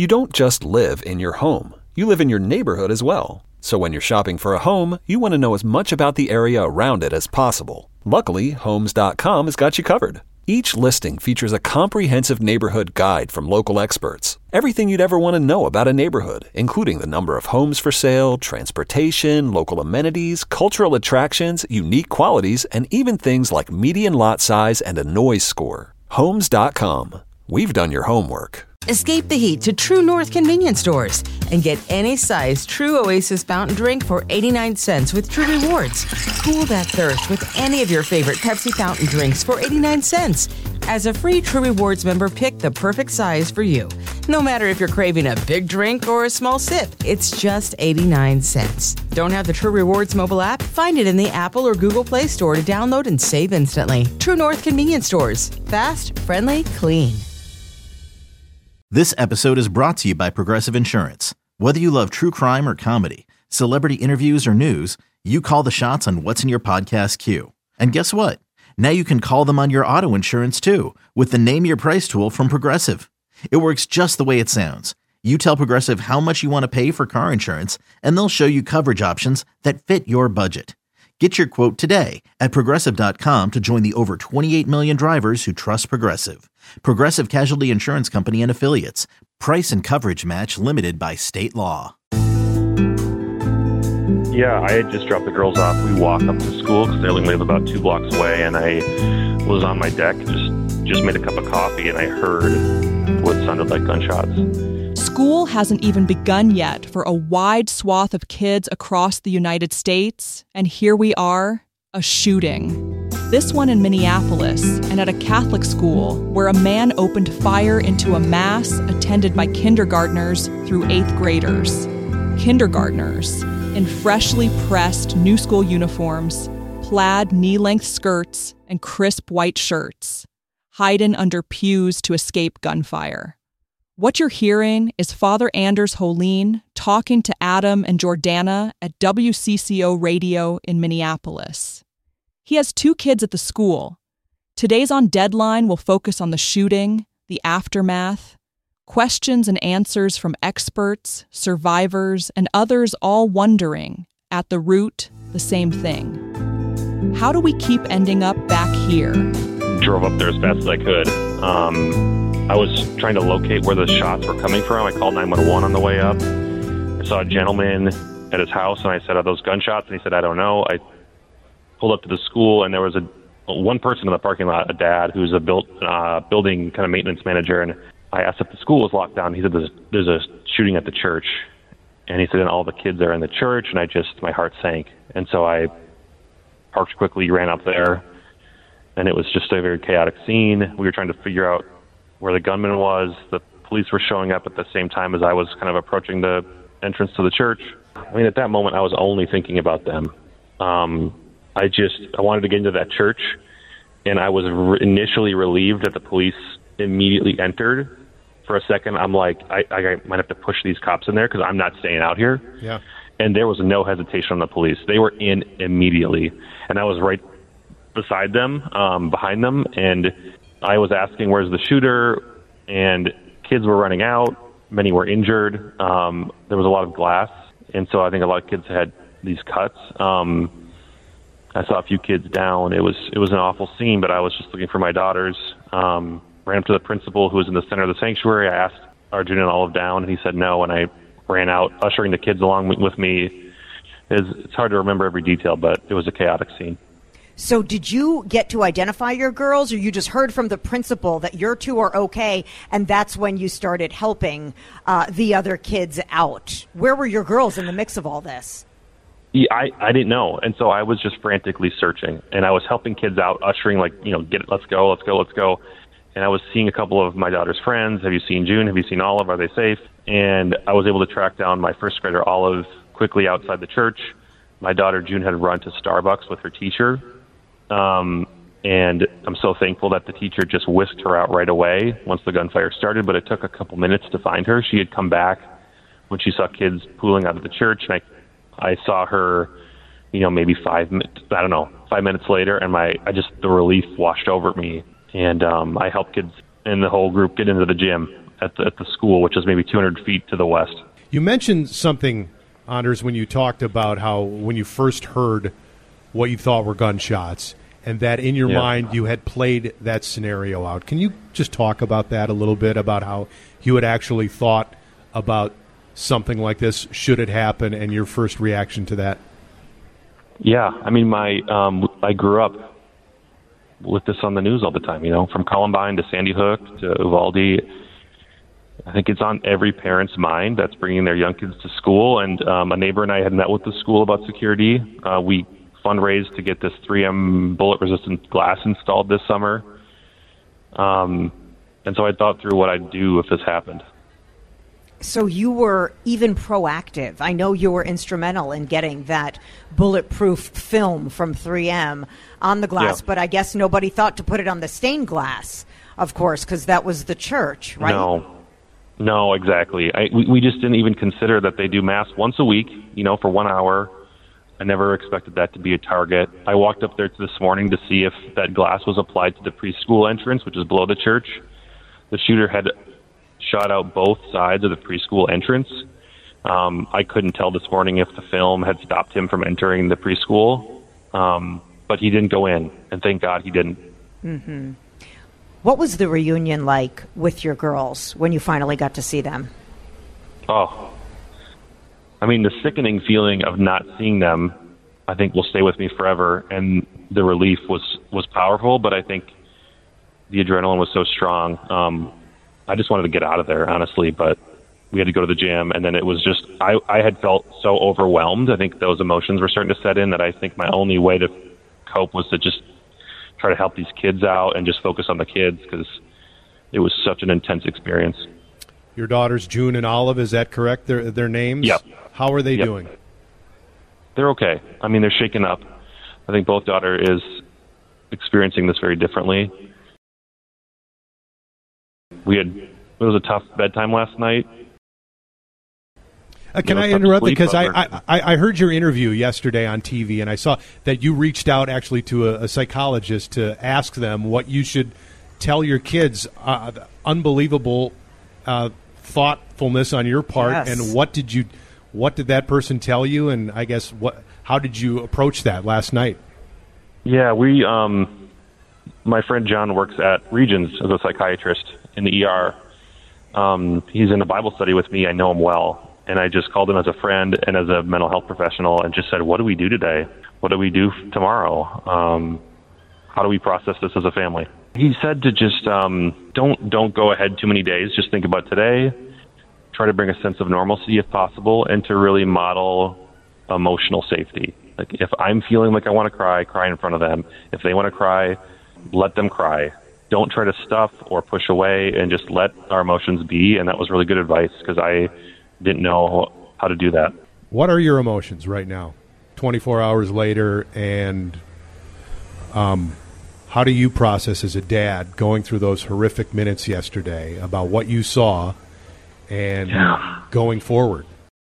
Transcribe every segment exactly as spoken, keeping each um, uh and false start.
You don't just live in your home. You live in your neighborhood as well. So when you're shopping for a home, you want to know as much about the area around it as possible. Luckily, Homes dot com has got you covered. Each listing features a comprehensive neighborhood guide from local experts. Everything you'd ever want to know about a neighborhood, including the number of homes for sale, transportation, local amenities, cultural attractions, unique qualities, and even things like median lot size and a noise score. Homes dot com. We've done your homework. Escape the heat to True North convenience stores and get any size True Oasis fountain drink for eighty-nine cents with True Rewards. Cool that thirst with any of your favorite Pepsi fountain drinks for eighty-nine cents. As a free True Rewards member, pick the perfect size for you. No matter if you're craving a big drink or a small sip, it's just eighty-nine cents. Don't have the True Rewards mobile app? Find it in the Apple or Google Play Store to download and save instantly. True North convenience stores. Fast, friendly, clean. This episode is brought to you by Progressive Insurance. Whether you love true crime or comedy, celebrity interviews or news, you call the shots on what's in your podcast queue. And guess what? Now you can call them on your auto insurance too with the Name Your Price tool from Progressive. It works just the way it sounds. You tell Progressive how much you want to pay for car insurance, and they'll show you coverage options that fit your budget. Get your quote today at Progressive dot com to join the over twenty-eight million drivers who trust Progressive. Progressive Casualty Insurance Company and Affiliates. Price and coverage match limited by state law. Yeah, I had just dropped the girls off. We walk up to school because they only live about two blocks away, and I was on my deck, just, just made a cup of coffee, and I heard what sounded like gunshots. School hasn't even begun yet for a wide swath of kids across the United States, and here we are, a shooting. This one in Minneapolis, and at a Catholic school, where a man opened fire into a mass attended by kindergartners through eighth graders. Kindergartners in freshly pressed new school uniforms, plaid knee-length skirts, and crisp white shirts, hiding under pews to escape gunfire. What you're hearing is Father Anders Holin talking to Adam and Jordana at W C C O Radio in Minneapolis. He has two kids at the school. Today's On Deadline will focus on the shooting, the aftermath, questions and answers from experts, survivors, and others all wondering, at the root, the same thing. How do we keep ending up back here? Drove up there as fast as I could. Um, I was trying to locate where the shots were coming from. I called nine one one on the way up. I saw a gentleman at his house, and I said, "Are those gunshots?" And he said, "I don't know." I pulled up to the school, and there was a one person in the parking lot, a dad who's a built, uh, building kind of maintenance manager, and I asked if the school was locked down. He said, there's, there's a shooting at the church. And he said, and all the kids are in the church, and I just, my heart sank. And so I parked quickly, ran up there, and it was just a very chaotic scene. We were trying to figure out where the gunman was. The police were showing up at the same time as I was kind of approaching the entrance to the church. I mean, at that moment, I was only thinking about them. Um, I just, I wanted to get into that church, and I was re- initially relieved that the police immediately entered. For a second, I'm like, I, I might have to push these cops in there because I'm not staying out here. Yeah. And there was no hesitation on the police. They were in immediately, and I was right beside them, um, behind them, and I was asking, where's the shooter? And kids were running out. Many were injured. Um, there was a lot of glass, and so I think a lot of kids had these cuts. Um, I saw a few kids down. It was it was an awful scene, but I was just looking for my daughters. Um, ran up to the principal, who was in the center of the sanctuary. I asked, "Are June and Olive down?" And he said no, and I ran out, ushering the kids along with me. It's, it's hard to remember every detail, but it was a chaotic scene. So did you get to identify your girls, or you just heard from the principal that your two are okay, and that's when you started helping uh, the other kids out? Where were your girls in the mix of all this? Yeah, I, I didn't know, and so I was just frantically searching, and I was helping kids out, ushering, like, you know, get it, let's go, let's go, let's go. And I was seeing a couple of my daughter's friends. Have you seen June? Have you seen Olive? Are they safe? And I was able to track down my first grader, Olive, quickly outside the church. My daughter, June, had run to Starbucks with her teacher. Um, and I'm so thankful that the teacher just whisked her out right away once the gunfire started, but it took a couple minutes to find her. She had come back when she saw kids pooling out of the church, and I I saw her, you know, maybe five minutes, I don't know, five minutes later, and my, I just, the relief washed over me. And um, I helped kids in the whole group get into the gym. at the, at the school, which is maybe two hundred feet to the west. You mentioned something, Anders, when you talked about how when you first heard what you thought were gunshots, and that in your yeah. mind you had played that scenario out. Can you just talk about that a little bit, about how you had actually thought about something like this, should it happen, and your first reaction to that? Yeah, I mean, my um, I grew up with this on the news all the time, you know, from Columbine to Sandy Hook to Uvalde. I think it's on every parent's mind that's bringing their young kids to school. And um, a neighbor and I had met with the school about security. Uh, we fundraised to get this three M bullet-resistant glass installed this summer. Um, and so I thought through what I'd do if this happened. So you were even proactive. I know you were instrumental in getting that bulletproof film from three M on the glass, yeah. but I guess nobody thought to put it on the stained glass, of course, because that was the church, right? No, no, exactly. I, we, we just didn't even consider that they do mass once a week, you know, for one hour. I never expected that to be a target. I walked up there this morning to see if that glass was applied to the preschool entrance, which is below the church. The shooter had shot out both sides of the preschool entrance. Um, I couldn't tell this morning if the film had stopped him from entering the preschool, um, but he didn't go in, and thank God he didn't. Mm-hmm. What was the reunion like with your girls when you finally got to see them? Oh, I mean, the sickening feeling of not seeing them, I think, will stay with me forever, and the relief was, was powerful, but I think the adrenaline was so strong. Um, I just wanted to get out of there, honestly, but we had to go to the gym, and then it was just, I, I had felt so overwhelmed. I think those emotions were starting to set in that I think my only way to cope was to just try to help these kids out and just focus on the kids, because it was such an intense experience. Your daughters, June and Olive, is that correct, their, their names? Yep. How are they yep. doing? They're okay. I mean, they're shaken up. I think both daughter is experiencing this very differently. We had, it was a tough bedtime last night. Uh, can I interrupt? Because I, I, I heard your interview yesterday on T V, and I saw that you reached out actually to a, a psychologist to ask them what you should tell your kids. Uh, unbelievable uh, thoughtfulness on your part, yes. and what did you, what did that person tell you? And I guess what, how did you approach that last night? Yeah, we, um, my friend John works at Regions as a psychiatrist in the E R. Um, he's in a Bible study with me. I know him well. And I just called him as a friend and as a mental health professional and just said, what do we do today? What do we do tomorrow? Um, how do we process this as a family? He said to just um, don't don't go ahead too many days. Just think about today. Try to bring a sense of normalcy if possible, and to really model emotional safety. Like if I'm feeling like I want to cry, cry in front of them. If they want to cry, let them cry. Don't try to stuff or push away, and just let our emotions be. And that was really good advice, because I didn't know how to do that. What are your emotions right now, twenty-four hours later, and um, how do you process as a dad going through those horrific minutes yesterday about what you saw and yeah. going forward?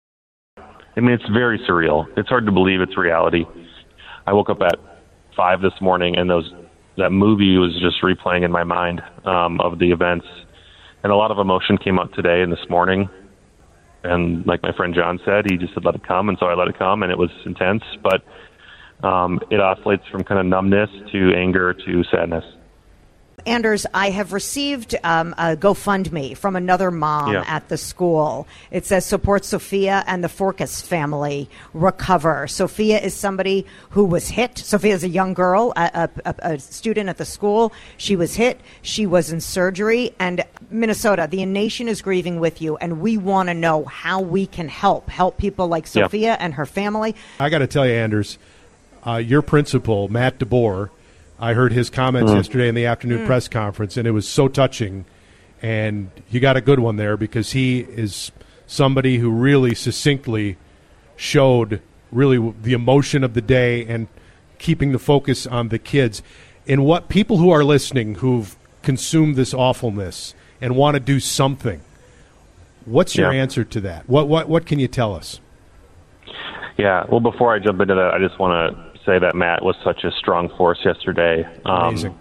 I mean, it's very surreal. It's hard to believe it's reality. I woke up at five this morning, and those that movie was just replaying in my mind um, of the events, and a lot of emotion came up today and this morning. And like my friend John said, he just said, let it come. And so I let it come, and it was intense. But um, it oscillates from kind of numbness to anger to sadness. Anders, I have received um, a GoFundMe from another mom yeah. at the school. It says support Sophia and the Forkas family recover. Sophia is somebody who was hit. Sophia is a young girl, a, a, a student at the school. She was hit. She was in surgery. And Minnesota, the nation is grieving with you, and we want to know how we can help, help people like Sophia yeah. and her family. I got to tell you, Anders, uh, your principal, Matt DeBoer, I heard his comments mm. yesterday in the afternoon mm. press conference, and it was so touching. And you got a good one there, because he is somebody who really succinctly showed really the emotion of the day and keeping the focus on the kids. And what people who are listening who've consumed this awfulness and want to do something, what's your yeah. answer to that? What what what can you tell us? Yeah, well, before I jump into that, I just want to say that Matt was such a strong force yesterday. Um, Amazing.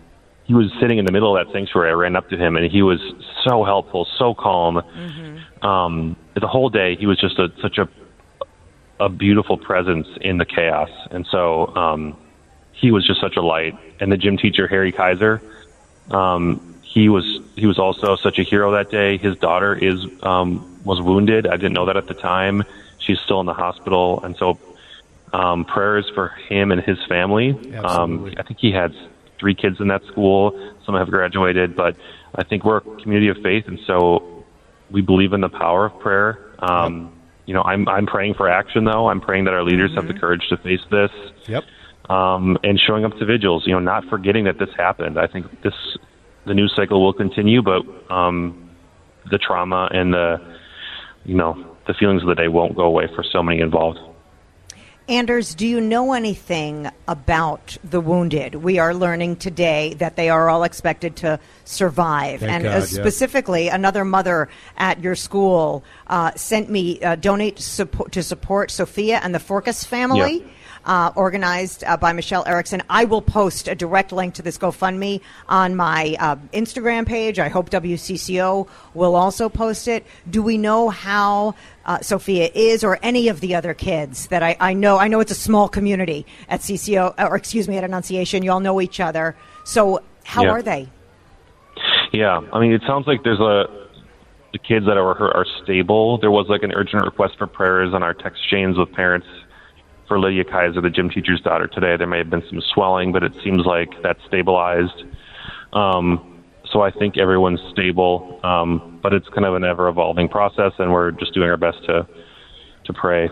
he was sitting in the middle of that sanctuary. I ran up to him, and he was so helpful, so calm. Mm-hmm. Um, the whole day, he was just a, such a a beautiful presence in the chaos. And so um, he was just such a light. And the gym teacher, Harry Kaiser, um, he was he was also such a hero that day. His daughter is um, was wounded. I didn't know that at the time. She's still in the hospital. And so um, prayers for him and his family. Um, I think he had three kids in that school. Some have graduated, but I think we're a community of faith, and so we believe in the power of prayer. Um, yep. You know, I'm I'm praying for action, though. I'm praying that our leaders mm-hmm. have the courage to face this. Yep. Um, and showing up to vigils. You know, not forgetting that this happened. I think this the news cycle will continue, but um, the trauma and the you know the feelings of the day won't go away for so many involved. Anders, do you know anything about the wounded? We are learning today that they are all expected to survive. Thank and God, uh, specifically, yeah. another mother at your school uh, sent me uh, donate support, to support Sophia and the Forkas family. Yeah. Uh, organized uh, by Michelle Erickson. I will post a direct link to this GoFundMe on my uh, Instagram page. I hope W C C O will also post it. Do we know how uh, Sophia is, or any of the other kids that I, I know? I know it's a small community at C C O, or excuse me, at Annunciation. You all know each other. So how yeah. are they? Yeah, I mean, it sounds like there's a the kids that are are stable. There was like an urgent request for prayers on our text chains with parents for Lydia Kaiser, the gym teacher's daughter, today. There may have been some swelling, but it seems like that's stabilized. Um, so I think everyone's stable, um, but it's kind of an ever-evolving process, and we're just doing our best to to pray.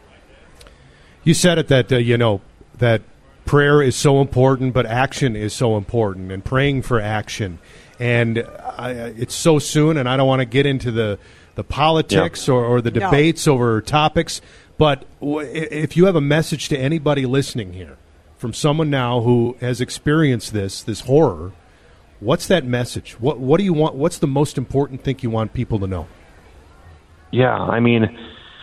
You said it that, uh, you know, that prayer is so important, but action is so important, and praying for action. And I, it's so soon, and I don't want to get into the, the politics yeah. or, or the debates no. over topics. But if you have a message to anybody listening here from someone now who has experienced this, this horror, what's that message? What what do you want? What's the most important thing you want people to know? Yeah, I mean,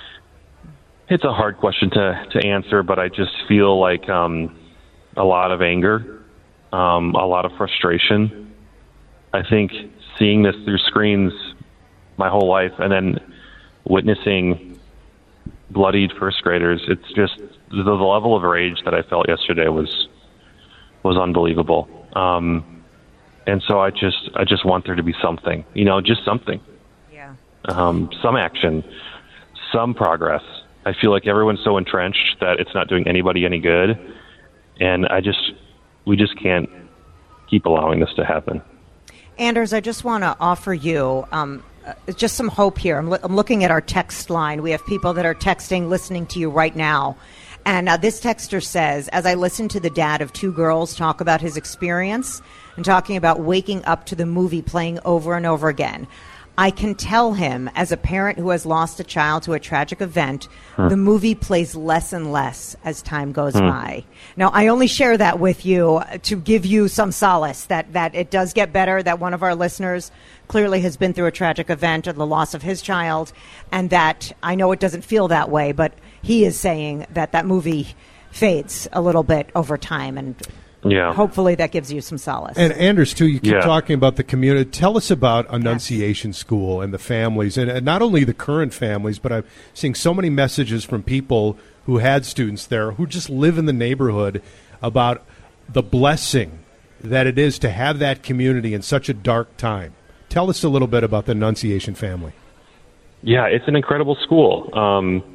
it's a hard question to, to answer, but I just feel like um, a lot of anger, um, a lot of frustration. I think seeing this through screens my whole life and then witnessing bloodied first graders, it's just the, the level of rage that I felt yesterday was was unbelievable. Um, and so I just I just want there to be something, you know, just something. Yeah. Um, some action, some progress. I feel like everyone's so entrenched that it's not doing anybody any good, and I just we just can't keep allowing this to happen. Anders, I just want to offer you um, uh, just some hope here. I'm, lo- I'm looking at our text line. We have people that are texting, listening to you right now. And uh, this texter says, as I listen to the dad of two girls talk about his experience and talking about waking up to the movie playing over and over again, I can tell him, as a parent who has lost a child to a tragic event, huh. the movie plays less and less as time goes huh. by. Now, I only share that with you to give you some solace that, that it does get better, that one of our listeners clearly has been through a tragic event or the loss of his child, and that I know it doesn't feel that way, but he is saying that that movie fades a little bit over time, and yeah. hopefully that gives you some solace. And Anders, too, you keep yeah. talking about the community. Tell us about Annunciation yes. School and the families, and, and not only the current families, but I'm seeing so many messages from people who had students there who just live in the neighborhood about the blessing that it is to have that community in such a dark time. Tell us a little bit about the Annunciation family. Yeah, it's an incredible school. Um,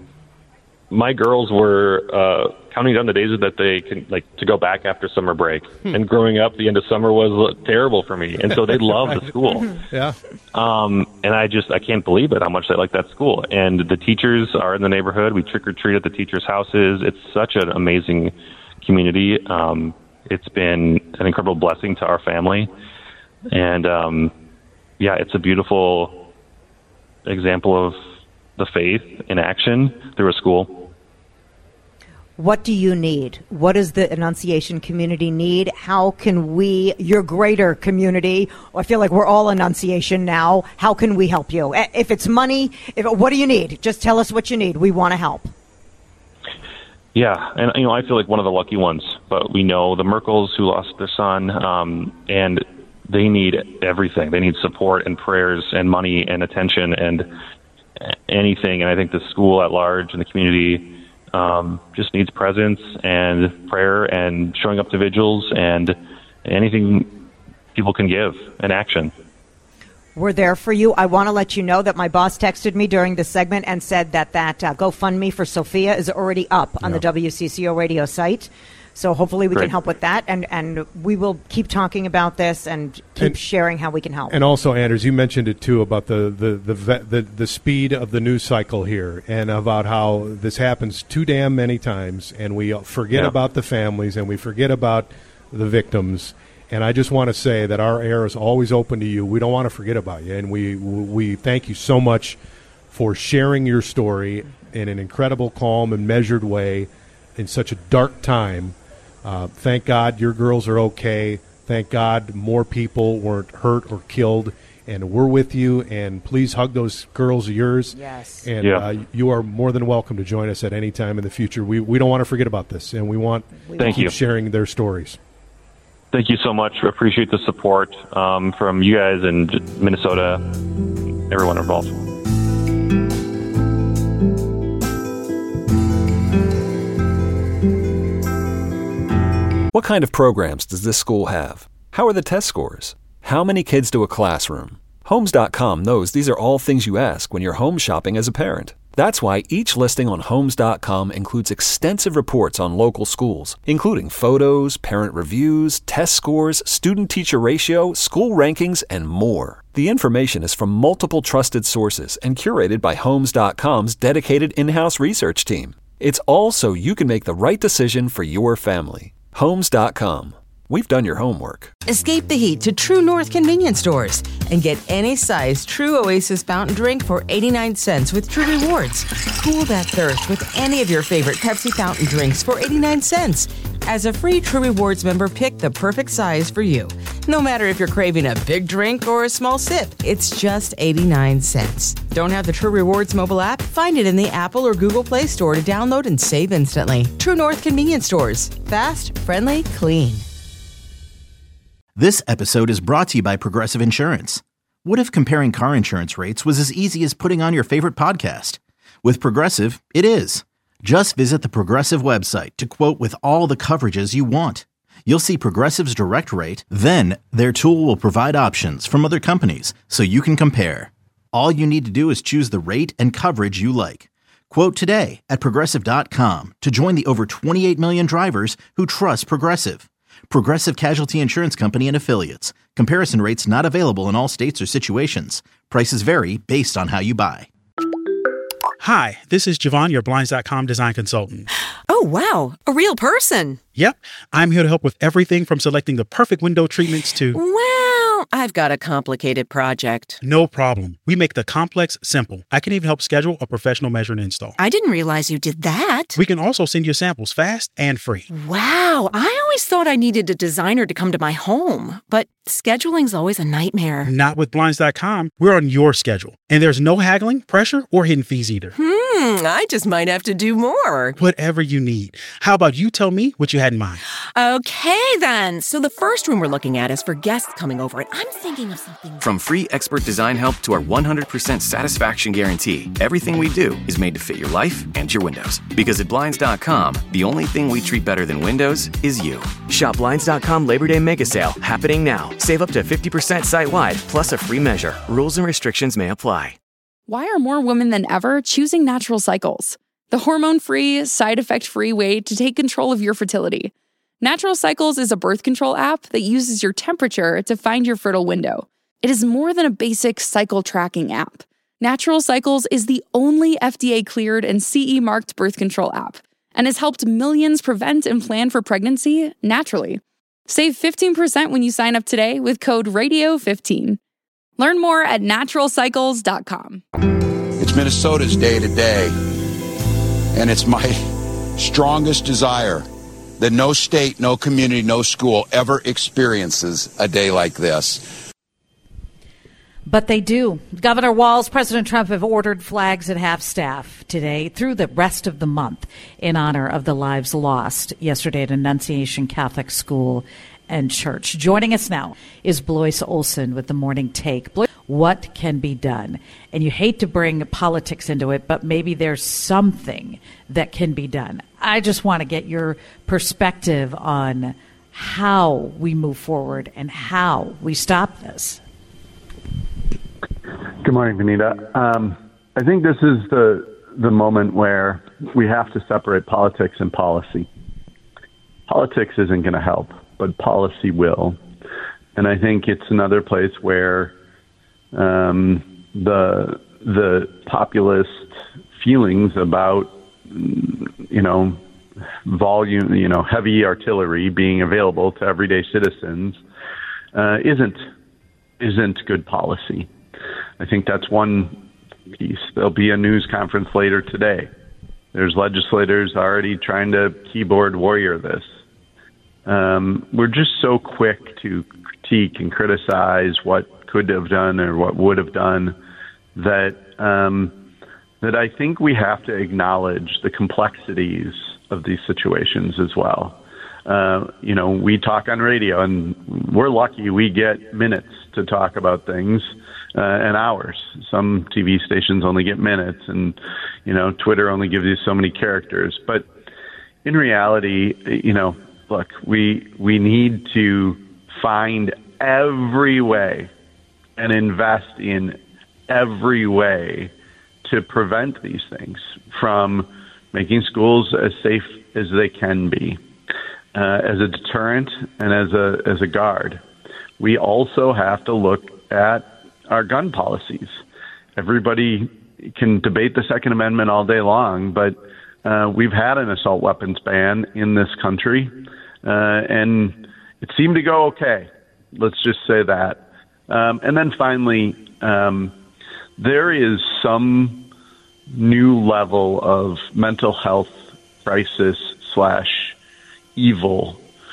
my girls were uh, counting down the days that they can, like, to go back after summer break. Hmm. And growing up, the end of summer was terrible for me, and so they love right. the school. Yeah. Um, and I just I can't believe it how much they like that school. And the teachers are in the neighborhood. We trick or treat at the teachers' houses. It's such an amazing community. Um, it's been an incredible blessing to our family, and um, yeah, it's a beautiful example of the faith in action through a school. What do you need? What does the Annunciation community need? How can we, your greater community, I feel like we're all Annunciation now, how can we help you? If it's money, if, what do you need? Just tell us what you need. We want to help. Yeah, and you know, I feel like one of the lucky ones, but we know the Merkles who lost their son, um, and they need everything. They need support and prayers and money and attention and anything. And I think the school at large and the community um, just needs presence and prayer and showing up to vigils and anything people can give and action. We're there for you. I want to let you know that my boss texted me during the segment and said that that uh, GoFundMe for Sophia is already up on yeah. the W C C O radio site. So hopefully we Great. can help with that, and, and we will keep talking about this and keep and, sharing how we can help. And also, Anders, you mentioned it too about the the, the the the speed of the news cycle here, and about how this happens too damn many times, and we forget yeah. about the families and we forget about the victims. And I just want to say that our air is always open to you. We don't want to forget about you, and we we thank you so much for sharing your story in an incredible, calm, and measured way in such a dark time. Uh, thank God your girls are okay. Thank God more people weren't hurt or killed, and we're with you. And please hug those girls of yours. Yes. And yeah. uh, you are more than welcome to join us at any time in the future. We we don't want to forget about this, and we want we to Thank keep you. sharing their stories. Thank you so much. I appreciate the support um, from you guys and Minnesota, everyone involved. What kind of programs does this school have? How are the test scores? How many kids do a classroom? Homes dot com knows these are all things you ask when you're home shopping as a parent. That's why each listing on Homes dot com includes extensive reports on local schools, including photos, parent reviews, test scores, student-teacher ratio, school rankings, and more. The information is from multiple trusted sources and curated by Homes dot com's dedicated in-house research team. It's all so you can make the right decision for your family. Homes dot com. We've done your homework. Escape the heat to True North convenience stores and get any size True Oasis fountain drink for eighty-nine cents with True Rewards. Cool that thirst with any of your favorite Pepsi fountain drinks for eighty-nine cents. As a free True Rewards member, pick the perfect size for you. No matter if you're craving a big drink or a small sip, it's just eighty-nine cents. Don't have the True Rewards mobile app? Find it in the Apple or Google Play Store to download and save instantly. True North convenience stores. Fast, friendly, clean. This episode is brought to you by Progressive Insurance. What if comparing car insurance rates was as easy as putting on your favorite podcast? With Progressive, it is. Just visit the Progressive website to quote with all the coverages you want. You'll see Progressive's direct rate, then their tool will provide options from other companies so you can compare. All you need to do is choose the rate and coverage you like. Quote today at Progressive dot com to join the over twenty-eight million drivers who trust Progressive. Progressive Casualty Insurance Company and Affiliates. Comparison rates not available in all states or situations. Prices vary based on how you buy. Hi, this is Javon, your Blinds dot com design consultant. Oh, wow. A real person. Yep. I'm here to help with everything from selecting the perfect window treatments to... Well, I've got a complicated project. No problem. We make the complex simple. I can even help schedule a professional measure and install. I didn't realize you did that. We can also send you samples fast and free. Wow. I always thought I needed a designer to come to my home, but scheduling's always a nightmare. Not with Blinds dot com. We're on your schedule. And there's no haggling, pressure, or hidden fees either. Hmm, I just might have to do more. Whatever you need. How about you tell me what you had in mind? Okay, then. So the first room we're looking at is for guests coming over, and I'm thinking of something... From free expert design help to our one hundred percent satisfaction guarantee, everything we do is made to fit your life and your windows. Because at Blinds dot com, the only thing we treat better than windows is you. Shop Blinds dot com Labor Day Mega Sale, happening now. Save up to fifty percent site-wide, plus a free measure. Rules and restrictions may apply. Why are more women than ever choosing Natural Cycles? The hormone-free, side-effect-free way to take control of your fertility. Natural Cycles is a birth control app that uses your temperature to find your fertile window. It is more than a basic cycle tracking app. Natural Cycles is the only F D A-cleared and C E-marked birth control app and has helped millions prevent and plan for pregnancy naturally. Save fifteen percent when you sign up today with code radio fifteen. Learn more at natural cycles dot com. It's Minnesota's day today, and it's my strongest desire that no state, no community, no school ever experiences a day like this. But they do. Governor Walz, President Trump have ordered flags at half-staff today through the rest of the month in honor of the lives lost yesterday at Annunciation Catholic School and Church. Joining us now is Blois Olson with the Morning Take. Blois, what can be done? And you hate to bring politics into it, but maybe there's something that can be done. I just want to get your perspective on how we move forward and how we stop this. Good morning, Vanita. Um, I think this is the the moment where we have to separate politics and policy. Politics isn't going to help, but policy will. And I think it's another place where um, the the populist feelings about, you know, volume, you know, heavy artillery being available to everyday citizens uh, isn't isn't good policy. I think that's one piece. There'll be a news conference later today. There's legislators already trying to keyboard warrior this. Um, we're just so quick to critique and criticize what could have done or what would have done that um, that I think we have to acknowledge the complexities of these situations as well. Uh, you know, we talk on radio, and we're lucky we get minutes to talk about things uh, and hours. Some T V stations only get minutes, and, you know, Twitter only gives you so many characters. But in reality, you know, look, we we need to find every way and invest in every way to prevent these things from making schools as safe as they can be. Uh, as a deterrent and as a as a guard. We also have to look at our gun policies. Everybody can debate the Second Amendment all day long, but uh, we've had an assault weapons ban in this country, uh, and it seemed to go okay. Let's just say that. Um, and then finally, um, there is some new level of mental health crisis slash evil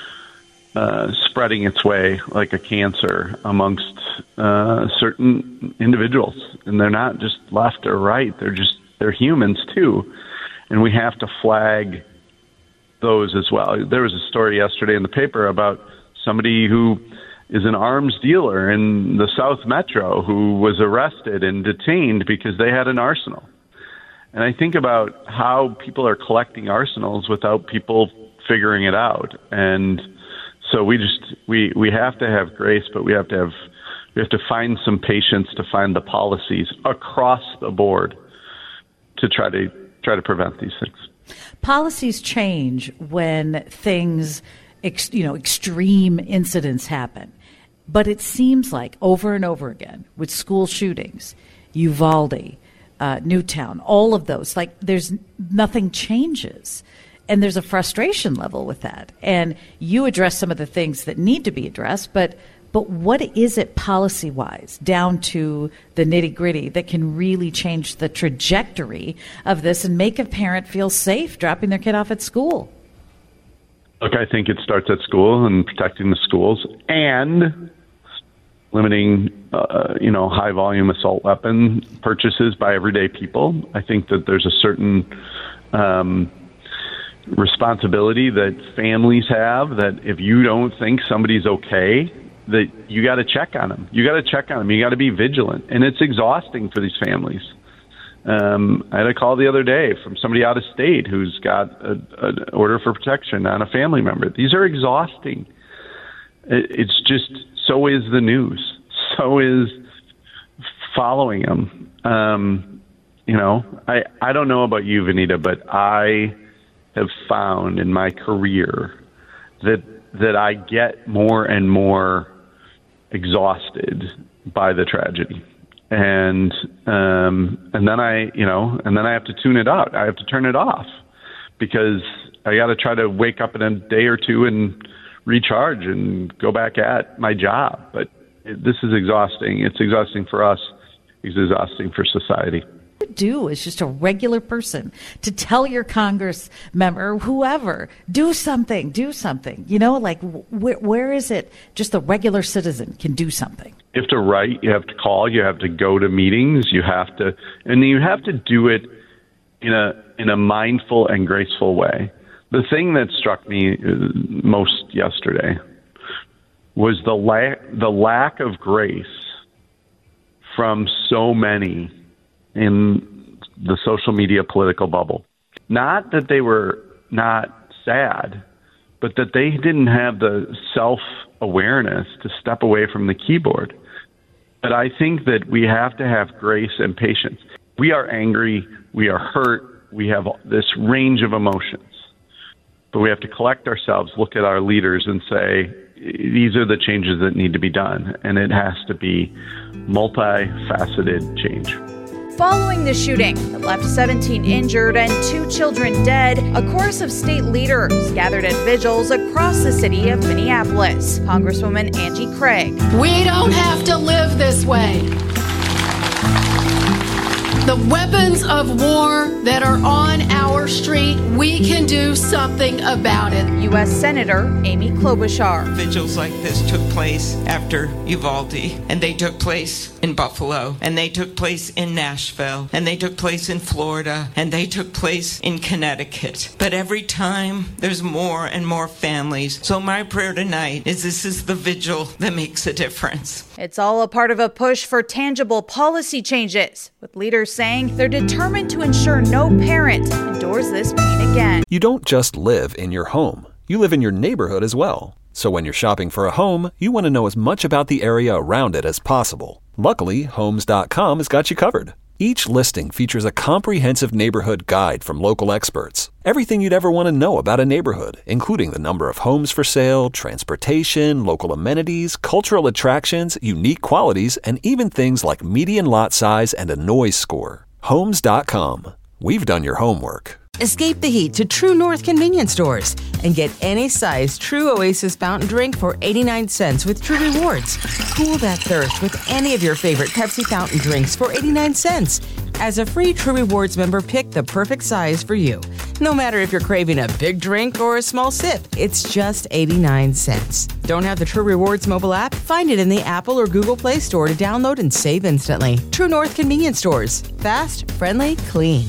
uh, spreading its way like a cancer amongst uh, certain individuals. And they're not just left or right. They're just, they're humans too. And we have to flag those as well. There was a story yesterday in the paper about somebody who is an arms dealer in the South Metro who was arrested and detained because they had an arsenal. And I think about how people are collecting arsenals without people figuring it out. And so we just we we have to have grace, but we have to have we have to find some patience to find the policies across the board to try to try to prevent these things. Policies change when things ex, you know extreme incidents happen. But it seems like over and over again with school shootings, Uvalde, uh, Newtown, all of those, like there's nothing changes. And there's a frustration level with that. And you address some of the things that need to be addressed, but but what is it policy-wise, down to the nitty-gritty, that can really change the trajectory of this and make a parent feel safe dropping their kid off at school? Look, I think it starts at school and protecting the schools and limiting, uh, you know, high-volume assault weapon purchases by everyday people. I think that there's a certain Um, responsibility that families have, that if you don't think somebody's okay, that you got to check on them. You got to check on them. You got to be vigilant. And it's exhausting for these families. Um, I had a call the other day from somebody out of state who's got an order for protection on a family member. These are exhausting. It, it's just, so is the news. So is following them. Um, you know, I, I don't know about you, Vanita, but I have found in my career that that I get more and more exhausted by the tragedy, and um, and then I you know and then I have to tune it out. I have to turn it off because I got to try to wake up in a day or two and recharge and go back at my job. But it, this is exhausting. It's exhausting for us. It's exhausting for society. could do as just a regular person to tell your Congress member, whoever, do something, do something. You know, like where where is it just the regular citizen can do something? You have to write, you have to call, you have to go to meetings, you have to, and you have to do it in a in a mindful and graceful way. The thing that struck me most yesterday was the la- the lack of grace from so many in the social media political bubble. Not that they were not sad, but that they didn't have the self-awareness to step away from the keyboard. But I think that we have to have grace and patience. We are angry, we are hurt, we have this range of emotions. But we have to collect ourselves, look at our leaders and say, these are the changes that need to be done. And it has to be multifaceted change. Following the shooting that left seventeen injured and two children dead, a chorus of state leaders gathered at vigils across the city of Minneapolis. Congresswoman Angie Craig. We don't have to live this way. The weapons of war that are on our street, we can do something about it. U S Senator Amy Klobuchar. Vigils like this took place after Uvalde, and they took place in Buffalo, and they took place in Nashville, and they took place in Florida, and they took place in Connecticut. But every time there's more and more families. So my prayer tonight is this is the vigil that makes a difference. It's all a part of a push for tangible policy changes, with leaders saying they're determined to ensure no parent endures this pain again. You don't just live in your home. You live in your neighborhood as well. So when you're shopping for a home, you want to know as much about the area around it as possible. Luckily, Homes dot com has got you covered. Each listing features a comprehensive neighborhood guide from local experts. Everything you'd ever want to know about a neighborhood, including the number of homes for sale, transportation, local amenities, cultural attractions, unique qualities, and even things like median lot size and a noise score. Homes dot com. We've done your homework. Escape the heat to True North convenience stores and get any size True Oasis fountain drink for eighty-nine cents with True Rewards. Cool that thirst with any of your favorite Pepsi fountain drinks for eighty-nine cents. As a free True Rewards member, pick the perfect size for you. No matter if you're craving a big drink or a small sip, it's just eighty-nine cents. Don't have the True Rewards mobile app? Find it in the Apple or Google Play Store to download and save instantly. True North convenience stores. Fast, friendly, clean.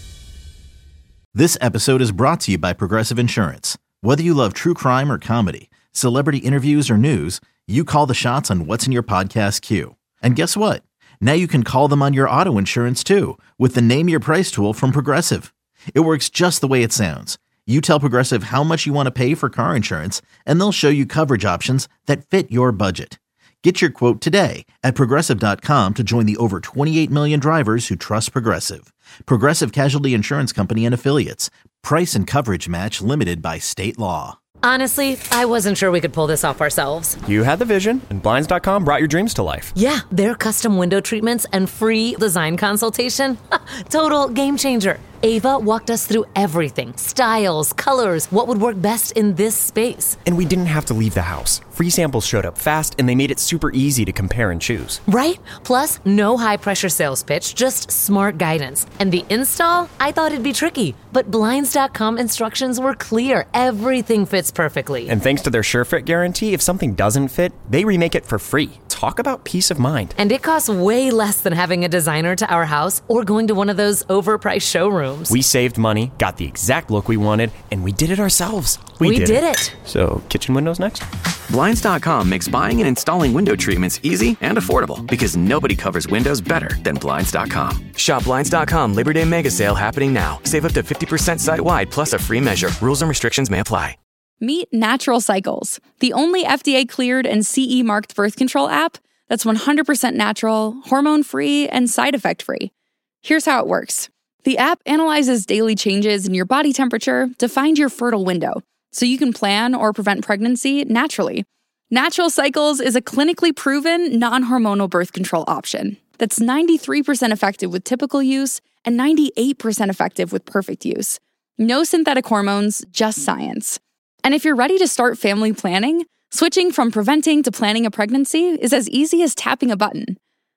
This episode is brought to you by Progressive Insurance. Whether you love true crime or comedy, celebrity interviews or news, you call the shots on what's in your podcast queue. And guess what? Now you can call them on your auto insurance too with the Name Your Price tool from Progressive. It works just the way it sounds. You tell Progressive how much you want to pay for car insurance, and they'll show you coverage options that fit your budget. Get your quote today at Progressive dot com to join the over twenty-eight million drivers who trust Progressive. Progressive Casualty Insurance Company and Affiliates. Price and coverage match limited by state law. Honestly, I wasn't sure we could pull this off ourselves. You had the vision, and Blinds dot com brought your dreams to life. Yeah, their custom window treatments and free design consultation. Total game changer. Ava walked us through everything. Styles, colors, what would work best in this space. And we didn't have to leave the house. Free samples showed up fast, and they made it super easy to compare and choose. Right? Plus, no high-pressure sales pitch, just smart guidance. And the install? I thought it'd be tricky, but Blinds dot com instructions were clear. Everything fits perfectly. And thanks to their SureFit guarantee, if something doesn't fit, they remake it for free. Talk about peace of mind. And it costs way less than having a designer to our house or going to one of those overpriced showrooms. We saved money, got the exact look we wanted, and we did it ourselves. We, we did, did it. it. So, kitchen windows next? Blinds dot com makes buying and installing window treatments easy and affordable because nobody covers windows better than Blinds dot com. Shop Blinds dot com Labor Day Mega Sale happening now. Save up to fifty percent site-wide plus a free measure. Rules and restrictions may apply. Meet Natural Cycles, the only F D A-cleared and C E-marked birth control app that's one hundred percent natural, hormone-free, and side effect-free. Here's how it works. The app analyzes daily changes in your body temperature to find your fertile window, so you can plan or prevent pregnancy naturally. Natural Cycles is a clinically proven, non-hormonal birth control option that's ninety-three percent effective with typical use and ninety-eight percent effective with perfect use. No synthetic hormones, just science. And if you're ready to start family planning, switching from preventing to planning a pregnancy is as easy as tapping a button.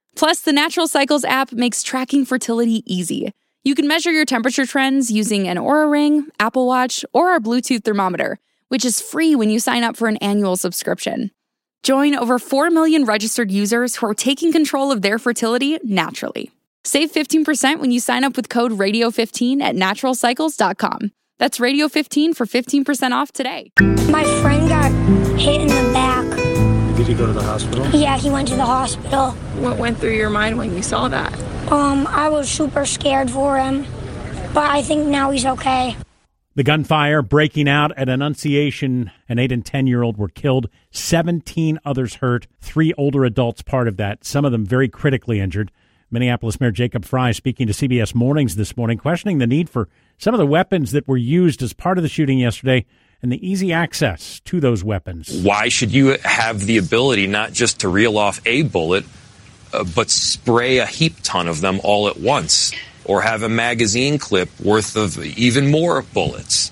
Plus, the Natural Cycles app makes tracking fertility easy. You can measure your temperature trends using an Oura Ring, Apple Watch, or our Bluetooth thermometer, which is free when you sign up for an annual subscription. Join over four million registered users who are taking control of their fertility naturally. Save fifteen percent when you sign up with code radio fifteen at natural cycles dot com. That's radio fifteen for fifteen percent off today. My friend got hit in the back. Did he go to the hospital? Yeah, he went to the hospital. What went through your mind when you saw that? Um, I was super scared for him, but I think now he's okay. The gunfire breaking out at Annunciation, an eight and ten-year-old were killed, seventeen others hurt, three older adults part of that, some of them very critically injured. Minneapolis Mayor Jacob Frey speaking to C B S Mornings this morning, questioning the need for some of the weapons that were used as part of the shooting yesterday and the easy access to those weapons. Why should you have the ability not just to reel off a bullet, uh, but spray a heap ton of them all at once, or have a magazine clip worth of even more bullets?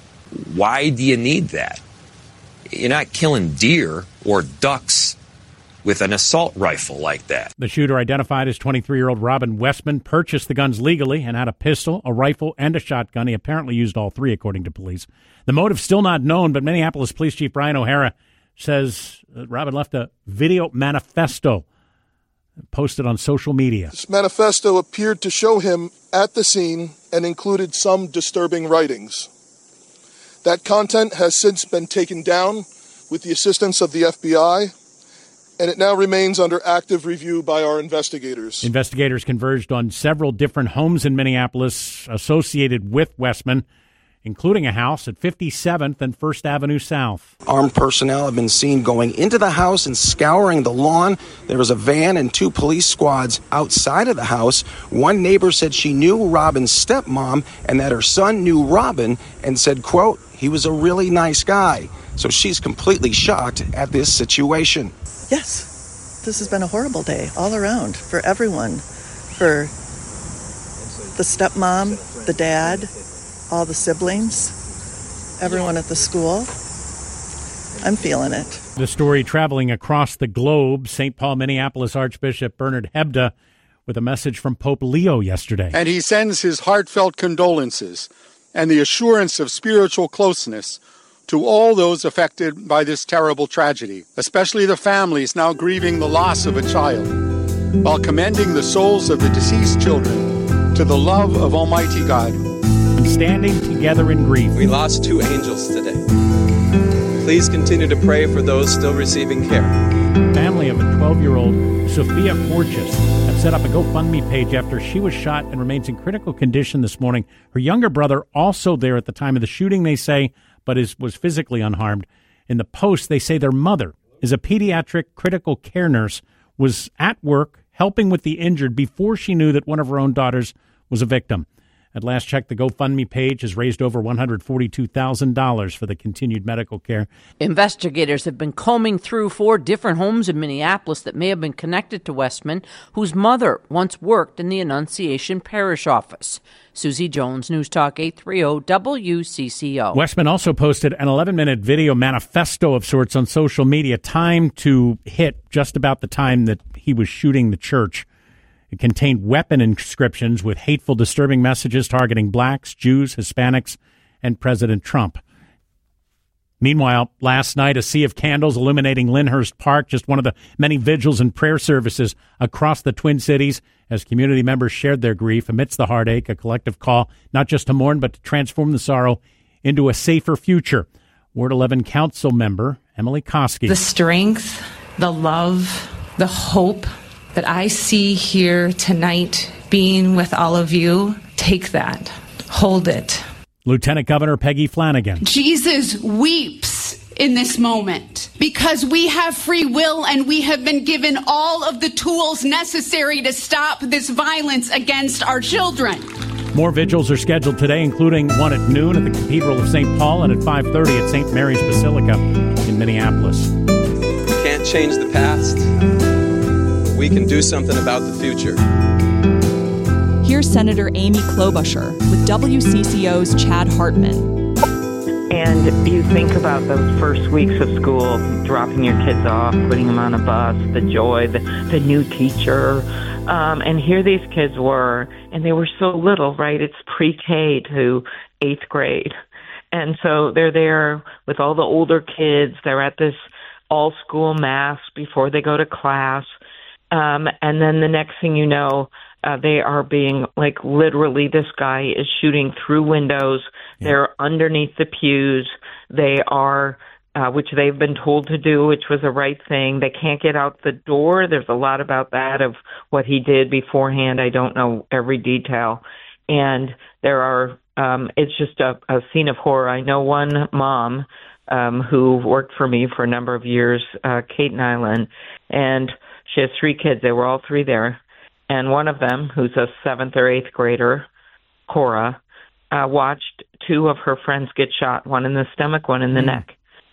Why do you need that? You're not killing deer or ducks with an assault rifle like that. The shooter, identified as twenty-three-year-old Robin Westman, purchased the guns legally and had a pistol, a rifle, and a shotgun. He apparently used all three, according to police. The motive still not known, but Minneapolis Police Chief Brian O'Hara says that Robin left a video manifesto posted on social media. This manifesto appeared to show him at the scene and included some disturbing writings. That content has since been taken down with the assistance of the F B I, and it now remains under active review by our investigators. Investigators converged on several different homes in Minneapolis associated with Westman, including a house at fifty-seventh and First Avenue South. Armed personnel have been seen going into the house and scouring the lawn. There was a van and two police squads outside of the house. One neighbor said she knew Robin's stepmom and that her son knew Robin and said, quote, he was a really nice guy. So she's completely shocked at this situation. Yes, this has been a horrible day all around for everyone, for the stepmom, the dad, all the siblings, everyone at the school. I'm feeling it. The story traveling across the globe. Saint Paul, Minneapolis Archbishop Bernard Hebda with a message from Pope Leo yesterday. And he sends his heartfelt condolences and the assurance of spiritual closeness to all those affected by this terrible tragedy, especially the families now grieving the loss of a child, while commending the souls of the deceased children to the love of Almighty God. Standing together in grief. We lost two angels today. Please continue to pray for those still receiving care. Family of a twelve-year-old, Sophia Forchus, have set up a GoFundMe page after she was shot and remains in critical condition this morning. Her younger brother, also there at the time of the shooting, they say, but is was physically unharmed. In the post, they say their mother is a pediatric critical care nurse, was at work helping with the injured before she knew that one of her own daughters was a victim. At last check, the GoFundMe page has raised over one hundred forty-two thousand dollars for the continued medical care. Investigators have been combing through four different homes in Minneapolis that may have been connected to Westman, whose mother once worked in the Annunciation Parish office. Susie Jones, News Talk eight thirty W C C O. Westman also posted an eleven-minute video manifesto of sorts on social media, timed to hit just about the time that he was shooting the church. It contained weapon inscriptions with hateful, disturbing messages targeting blacks, Jews, Hispanics, and President Trump. Meanwhile, last night, a sea of candles illuminating Lyndhurst Park, just one of the many vigils and prayer services across the Twin Cities, as community members shared their grief amidst the heartache, a collective call not just to mourn, but to transform the sorrow into a safer future. Ward eleven Council member Emily Koski. The strength, the love, the hope that I see here tonight being with all of you, take that. Hold it. Lieutenant Governor Peggy Flanagan. Jesus weeps in this moment because we have free will and we have been given all of the tools necessary to stop this violence against our children. More vigils are scheduled today, including one at noon at the Cathedral of Saint Paul and at five thirty at Saint Mary's Basilica in Minneapolis. We can't change the past. We can do something about the future. Here's Senator Amy Klobuchar with W C C O's Chad Hartman. And you think about those first weeks of school, dropping your kids off, putting them on a bus, the joy, the, the new teacher. Um, and here these kids were, and they were so little, right? It's pre-K to eighth grade. And so they're there with all the older kids. They're at this all-school mass before they go to class. Um, and then the next thing you know, uh, they are being, like, literally, this guy is shooting through windows. Yeah. They're underneath the pews. They are, uh, which they've been told to do, which was the right thing. They can't get out the door. There's a lot about that, of what he did beforehand. I don't know every detail. And there are, um, it's just a, a scene of horror. I know one mom um, who worked for me for a number of years, uh, Kate Nyland, and she has three kids. They were all three there. And one of them, who's a seventh or eighth grader, Cora, uh, watched two of her friends get shot, one in the stomach, one in the mm. neck.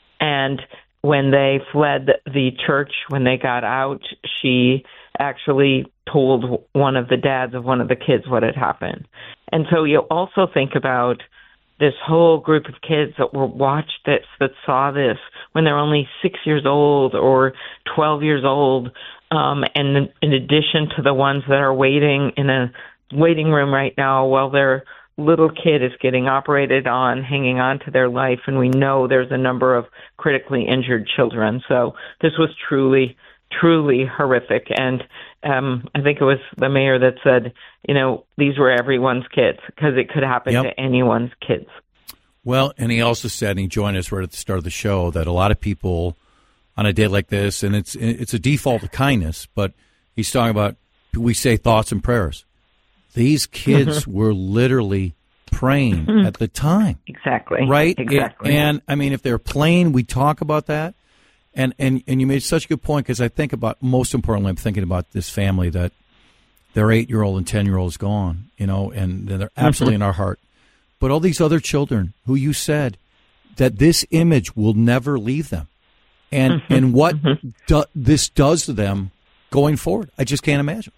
And when they fled the church, when they got out, she actually told one of the dads of one of the kids what had happened. And so you also think about this whole group of kids that were watched this, that saw this when they're only six years old or twelve years old. Um, and in addition to the ones that are waiting in a waiting room right now while their little kid is getting operated on, hanging on to their life. And we know there's a number of critically injured children. So this was truly, truly horrific. And um, I think it was the mayor that said, you know, these were everyone's kids, because it could happen yep. to anyone's kids. Well, and he also said, and he joined us right at the start of the show, that a lot of people on a day like this, and it's it's a default of kindness, but he's talking about, we say thoughts and prayers. These kids mm-hmm. were literally praying mm-hmm. at the time. Exactly. Right? Exactly. It, and, I mean, if they're playing, we talk about that. And, and, and you made such a good point, because I think about, most importantly, I'm thinking about this family that their eight-year-old and ten-year-old is gone, you know, and they're absolutely mm-hmm. in our heart. But all these other children who you said that this image will never leave them. And mm-hmm. and what mm-hmm. do, this does to them going forward, I just can't imagine.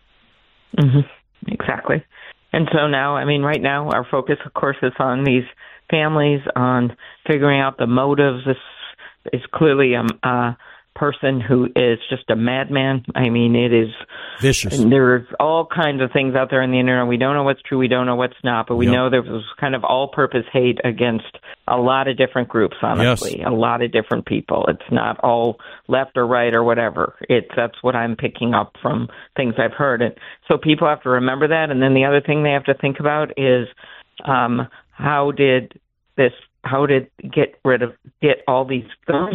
Mm-hmm. Exactly. And so now, I mean, right now, our focus, of course, is on these families, on figuring out the motives. This is clearly a, a person who is just a madman. I mean, it is vicious. There's all kinds of things out there on the internet. We don't know what's true. We don't know what's not. But we yep. know there was kind of all-purpose hate against a lot of different groups, honestly, yes. a lot of different people. It's not all left or right or whatever. It's that's what I'm picking up from things I've heard. And so people have to remember that. And then the other thing they have to think about is um, how did this, how did get rid of, get all these guns?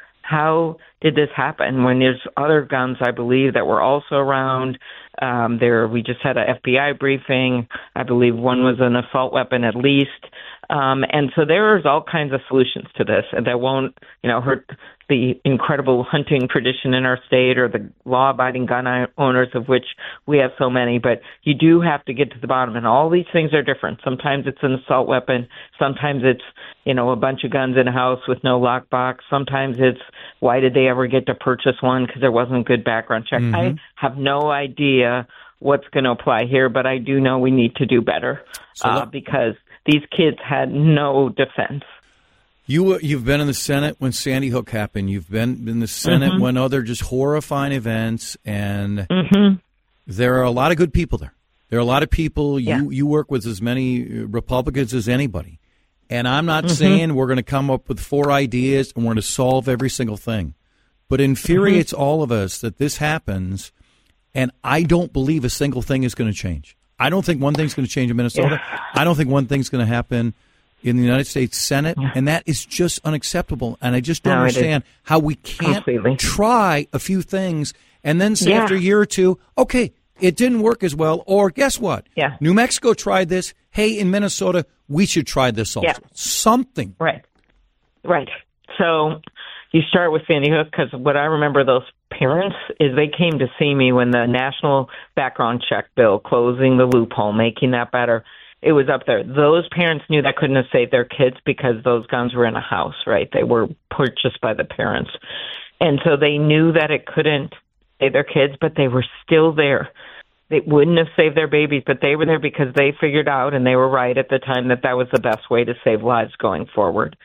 How did this happen when there's other guns, I believe, that were also around? Um, there, we just had an F B I briefing. I believe one was an assault weapon at least. Um, and so there's all kinds of solutions to this that won't, you know, hurt the incredible hunting tradition in our state or the law-abiding gun owners, of which we have so many. But you do have to get to the bottom, and all these things are different. Sometimes it's an assault weapon. Sometimes it's, you know, a bunch of guns in a house with no lockbox. Sometimes it's, why did they ever get to purchase one? Because there wasn't a good background check. Mm-hmm. I have no idea what's going to apply here, but I do know we need to do better so uh, because these kids had no defense. You, you've been in the Senate when Sandy Hook happened. You've been in the Senate mm-hmm. when other just horrifying events, and mm-hmm. there are a lot of good people there. There are a lot of people. Yeah. You, you work with as many Republicans as anybody. And I'm not mm-hmm. saying we're going to come up with four ideas and we're going to solve every single thing. But it infuriates mm-hmm. all of us that this happens, and I don't believe a single thing is going to change. I don't think one thing's going to change in Minnesota. Yeah. I don't think one thing's going to happen in the United States Senate, yeah. and that is just unacceptable. And I just don't no, understand how we can't Completely. try a few things and then say yeah. after a year or two, okay, it didn't work as well, or guess what? Yeah. New Mexico tried this. Hey, in Minnesota, we should try this also. Yeah. Something. Right. Right. So you start with Sandy Hook, because what I remember those parents is they came to see me when the national background check bill, closing the loophole, making that better, it was up there. Those parents knew that couldn't have saved their kids because those guns were in a house, right? They were purchased by the parents. And so they knew that it couldn't save their kids, but they were still there. They wouldn't have saved their babies, but they were there because they figured out, and they were right at the time, that that was the best way to save lives going forward.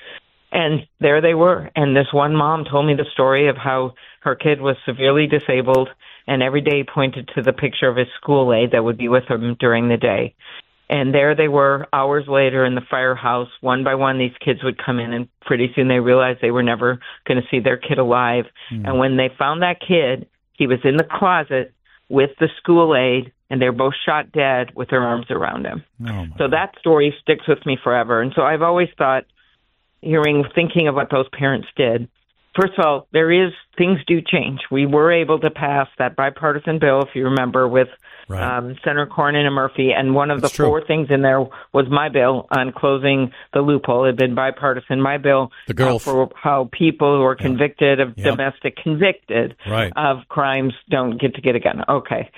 And there they were. And this one mom told me the story of how her kid was severely disabled and every day pointed to the picture of his school aide that would be with him during the day. And there they were hours later in the firehouse. One by one, these kids would come in, and pretty soon they realized they were never going to see their kid alive. Mm. And when they found that kid, he was in the closet with the school aide, and they're both shot dead with their arms around him. Oh so that story sticks with me forever. And so I've always thought, hearing, thinking of what those parents did, first of all, there is, things do change. We were able to pass that bipartisan bill, if you remember, with right. um, Senator Cornyn and Murphy, and one of That's the true. four things in there was my bill on closing the loophole. It had been bipartisan. My bill the girl uh, for how people who are yeah. convicted of yep. domestic convicted right. of crimes don't get to get a gun. Okay.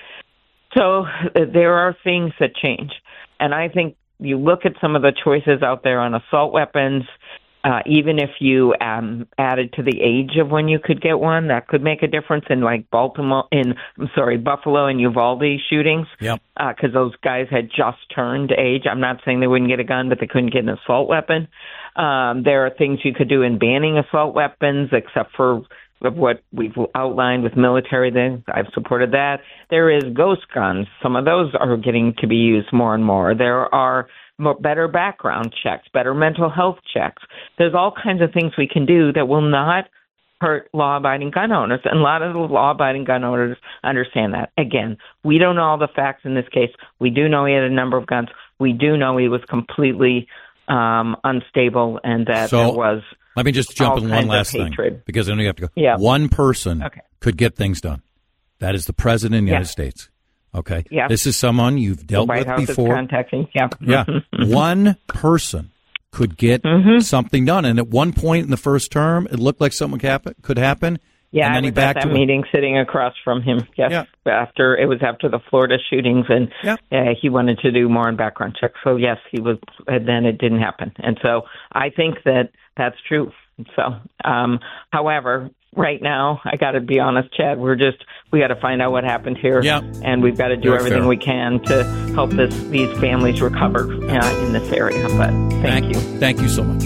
So uh, there are things that change. And I think you look at some of the choices out there on assault weapons, Uh, even if you um, added to the age of when you could get one, that could make a difference in like Baltimore, in I'm sorry, Buffalo and Uvalde shootings. Yep. Because uh, those guys had just turned age. I'm not saying they wouldn't get a gun, but they couldn't get an assault weapon. Um, there are things you could do in banning assault weapons, except for what we've outlined with military. Then I've supported that. There is ghost guns. Some of those are getting to be used more and more. There are more, better background checks, better mental health checks. There's all kinds of things we can do that will not hurt law-abiding gun owners. And a lot of the law-abiding gun owners understand that. Again, we don't know all the facts in this case. We do know he had a number of guns. We do know he was completely um, unstable and that so, there was let me just jump in one last thing, hatred. because I know you have to go. Yeah. One person okay. could get things done. That is the President of the yeah. United States. Okay. Yeah. This is someone you've dealt the White with House before. Is contacting. Yeah. Yeah. One person could get mm-hmm. something done. And at one point in the first term, it looked like something could happen. Yeah, and then I he was backed at that away. meeting sitting across from him. Yes, yeah. after it was after the Florida shootings, and yeah. uh, he wanted to do more on background checks. So yes, he was. And then it didn't happen, and so I think that that's true. So, um, however, right now I got to be honest, Chad. We're just we got to find out what happened here, yeah. and we've got to do Very everything fair. we can to help this these families recover uh, in this area. But thank, thank you, thank you so much.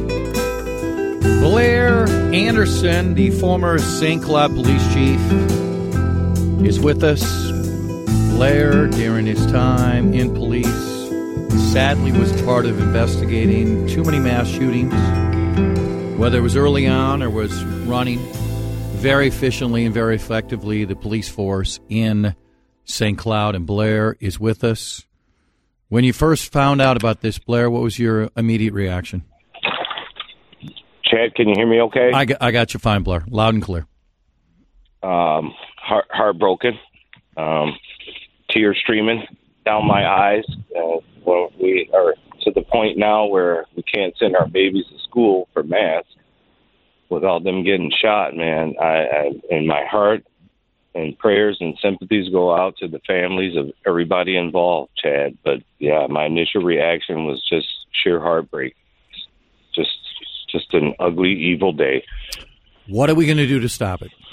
Blair Anderson, the former Saint Cloud police chief, is with us. Blair, during his time in police, sadly was part of investigating too many mass shootings, whether it was early on or was running very efficiently and very effectively the police force in Saint Cloud. And Blair is with us. When you first found out about this, Blair, what was your immediate reaction? Chad, can you hear me okay? I got, I got you fine, Blair. Loud and clear. Um, heart, heartbroken. Um, tears streaming down my eyes. Uh, when we are to the point now where we can't send our babies to school for mass without them getting shot, man. I, I and my heart and prayers and sympathies go out to the families of everybody involved, Chad. But, yeah, my initial reaction was just sheer heartbreak. Just just an ugly, evil day. What are we going to do to stop it?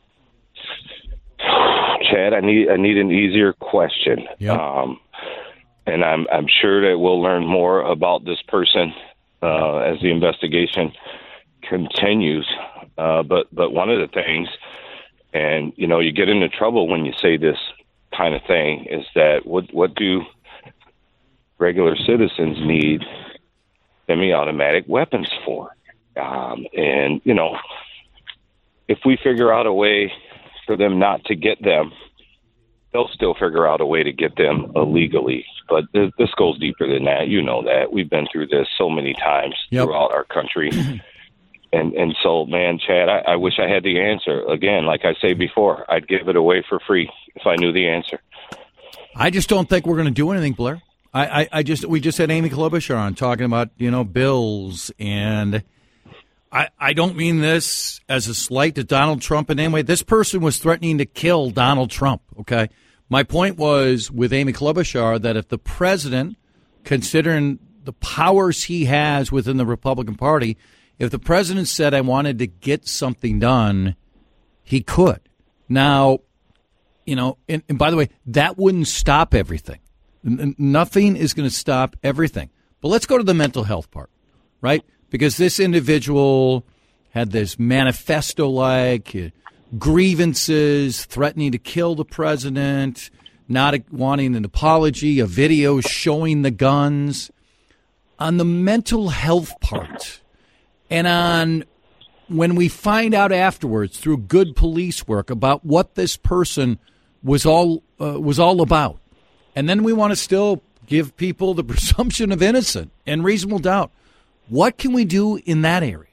Chad, I need I need an easier question. Yep. Um, and I'm I'm sure that we'll learn more about this person uh, as the investigation continues. Uh, but but one of the things, and you know, you get into trouble when you say this kind of thing, is that what what do regular citizens need semi-automatic weapons for? Um, and you know, if we figure out a way for them not to get them, they'll still figure out a way to get them illegally. But th- this goes deeper than that. You know that. We've been through this so many times yep. throughout our country. and and so, man, Chad, I, I wish I had the answer. Again, like I say before, I'd give it away for free if I knew the answer. I just don't think we're going to do anything, Blair. I, I, I just we just had Amy Klobuchar on talking about, you know, bills, and I, I don't mean this as a slight to Donald Trump in any way. This person was threatening to kill Donald Trump, okay? My point was with Amy Klobuchar that if the president, considering the powers he has within the Republican Party, if the president said I wanted to get something done, he could. Now, you know, and, and by the way, that wouldn't stop everything. N- nothing is going to stop everything. But let's go to the mental health part, right? because this individual had this manifesto-like uh, grievances, threatening to kill the president, not wanting an apology, a video showing the guns. On the mental health part, and on when we find out afterwards through good police work about what this person was all uh, was all about, and then we want to still give people the presumption of innocence and reasonable doubt. What can we do in that area?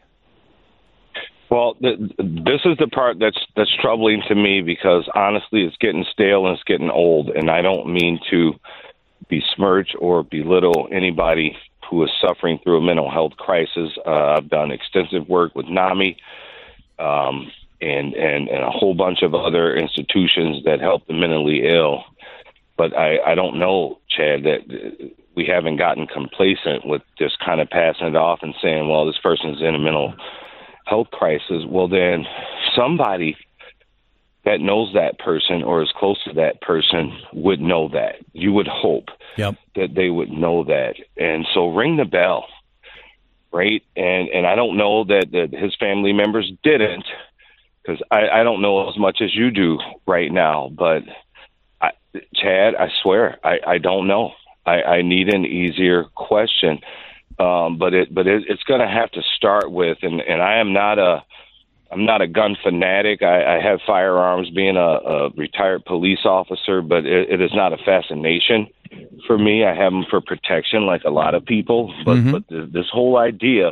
Well, th- this is the part that's that's troubling to me, because honestly, it's getting stale and it's getting old, and I don't mean to besmirch or belittle anybody who is suffering through a mental health crisis. Uh, I've done extensive work with NAMI um, and, and, and a whole bunch of other institutions that help the mentally ill. But I, I don't know, Chad, that we haven't gotten complacent with just kind of passing it off and saying, well, this person's in a mental health crisis. Well, then somebody that knows that person or is close to that person would know that. You would hope yep. that they would know that. And so ring the bell, right? And and I don't know that, that his family members didn't, because I, I don't know as much as you do right now. But, I, Chad, I swear, I, I don't know. I, I need an easier question. Um, but it but it, it's going to have to start with, and, and I am not a I'm not a gun fanatic. I, I have firearms, being a, a retired police officer, but it, it is not a fascination for me. I have them for protection, like a lot of people. But mm-hmm. but th- this whole idea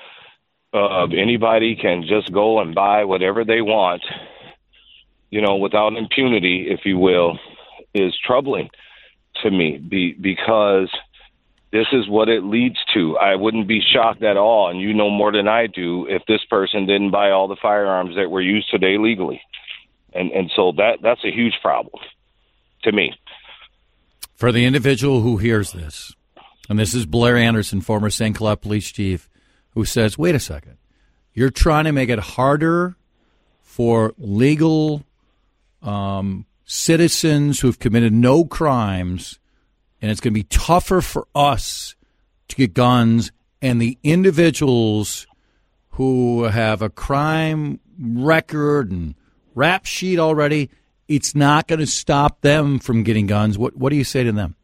of anybody can just go and buy whatever they want, you know, without impunity, if you will, is troubling to me. Be, because this is what it leads to. I wouldn't be shocked at all, and you know more than I do, if this person didn't buy all the firearms that were used today legally. And and so that that's a huge problem to me. For the individual who hears this, and this is Blair Anderson, former Saint Cloud police chief, who says, wait a second, you're trying to make it harder for legal um, citizens who've committed no crimes, and it's going to be tougher for us to get guns, and the individuals who have a crime record and rap sheet already, it's not going to stop them from getting guns. What what do you say to them?